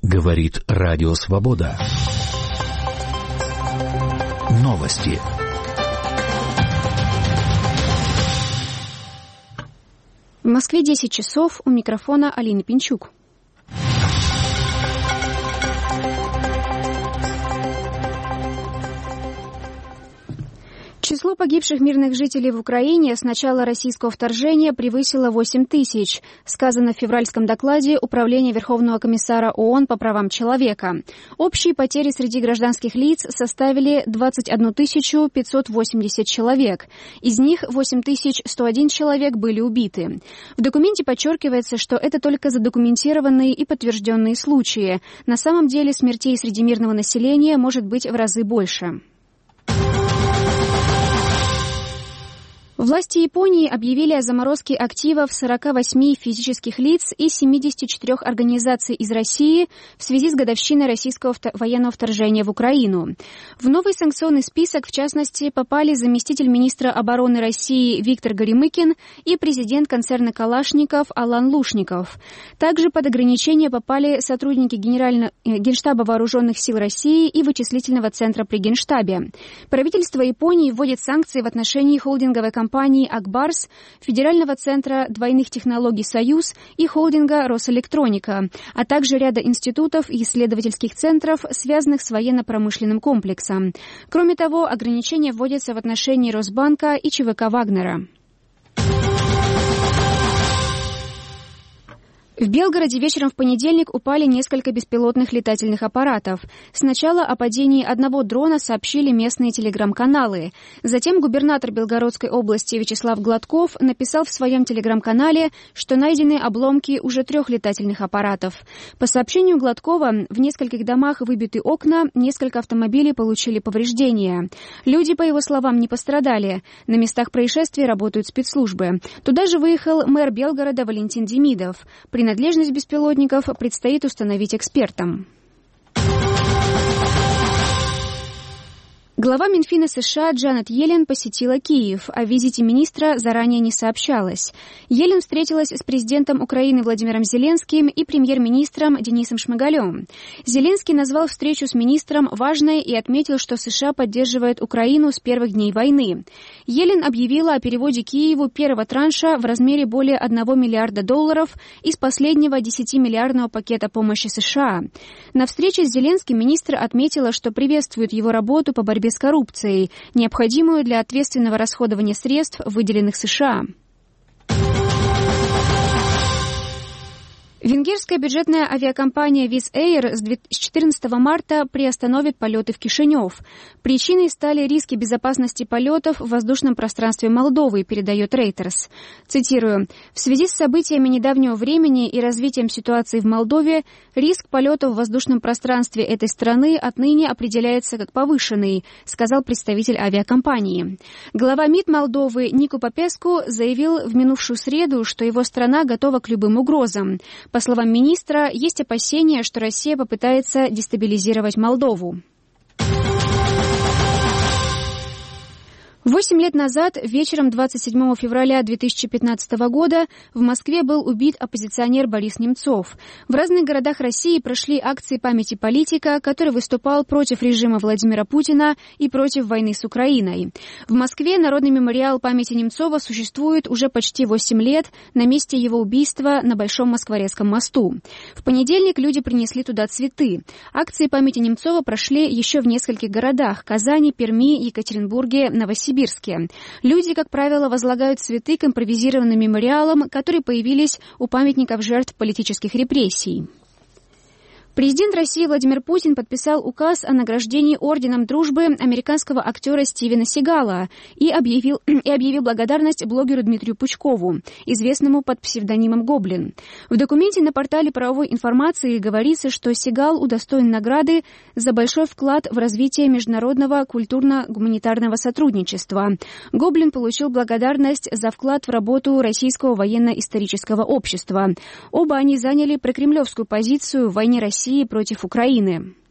Говорит Радио Свобода. Новости. В Москве 10 часов, у микрофона Алина Пинчук. Число погибших мирных жителей в Украине с начала российского вторжения превысило 8 тысяч, сказано в февральском докладе Управления Верховного комиссара ООН по правам человека. Общие потери среди гражданских лиц составили 21 580 человек. Из них 8101 человек были убиты. В документе подчеркивается, что это только задокументированные и подтвержденные случаи. На самом деле смертей среди мирного населения может быть в разы больше. Власти Японии объявили о заморозке активов 48 физических лиц и 74 организаций из России в связи с годовщиной российского военного вторжения в Украину. В новый санкционный список, в частности, попали заместитель министра обороны России Виктор Горемыкин и президент концерна «Калашников» Алан Лушников. Также под ограничения попали сотрудники Генштаба Вооруженных сил России и вычислительного центра при Генштабе. Правительство Японии вводит санкции в отношении холдинговой компании «Акбарс», Федерального центра двойных технологий «Союз» и холдинга «Росэлектроника», а также ряда институтов и исследовательских центров, связанных с военно-промышленным комплексом. Кроме того, ограничения вводятся в отношении Росбанка и ЧВК «Вагнера». В Белгороде вечером в понедельник упали несколько беспилотных летательных аппаратов. Сначала о падении одного дрона сообщили местные телеграм-каналы. Затем губернатор Белгородской области Вячеслав Гладков написал в своем телеграм-канале, что найдены обломки уже 3 летательных аппаратов. По сообщению Гладкова, в нескольких домах выбиты окна, несколько автомобилей получили повреждения. Люди, по его словам, не пострадали. На местах происшествия работают спецслужбы. Туда же выехал мэр Белгорода Валентин Демидов. Принадлежность беспилотников предстоит установить экспертам. Глава Минфина США Джанет Йеллен посетила Киев. О визите министра заранее не сообщалось. Йеллен встретилась с президентом Украины Владимиром Зеленским и премьер-министром Денисом Шмыгалем. Зеленский назвал встречу с министром важной и отметил, что США поддерживает Украину с первых дней войны. Йеллен объявила о переводе Киеву первого транша в размере более $1 миллиарда из последнего 10-миллиардного пакета помощи США. На встрече с Зеленским министр отметила, что приветствует его работу по борьбе с коррупцией, необходимую для ответственного расходования средств, выделенных США. Венгерская бюджетная авиакомпания Wizz Air с 14 марта приостановит полеты в Кишинев. Причиной стали риски безопасности полетов в воздушном пространстве Молдовы, передает Reuters. Цитирую: «В связи с событиями недавнего времени и развитием ситуации в Молдове, риск полетов в воздушном пространстве этой страны отныне определяется как повышенный», сказал представитель авиакомпании. Глава МИД Молдовы Нику Попеску заявил в минувшую среду, что его страна готова к любым угрозам. По словам министра, есть опасения, что Россия попытается дестабилизировать Молдову. 8 лет назад, вечером 27 февраля 2015 года, в Москве был убит оппозиционер Борис Немцов. В разных городах России прошли акции памяти политика, который выступал против режима Владимира Путина и против войны с Украиной. В Москве Народный мемориал памяти Немцова существует уже почти 8 лет на месте его убийства на Большом Москворецком мосту. В понедельник люди принесли туда цветы. Акции памяти Немцова прошли еще в нескольких городах – Казани, Перми, Екатеринбурге, Новосибирске. Люди, как правило, возлагают цветы к импровизированным мемориалам, которые появились у памятников жертв политических репрессий. Президент России Владимир Путин подписал указ о награждении Орденом Дружбы американского актера Стивена Сигала и объявил благодарность блогеру Дмитрию Пучкову, известному под псевдонимом Гоблин. В документе на портале правовой информации говорится, что Сигал удостоен награды за большой вклад в развитие международного культурно-гуманитарного сотрудничества. Гоблин получил благодарность за вклад в работу Российского военно-исторического общества. Оба они заняли прокремлевскую позицию в войне России против Украины.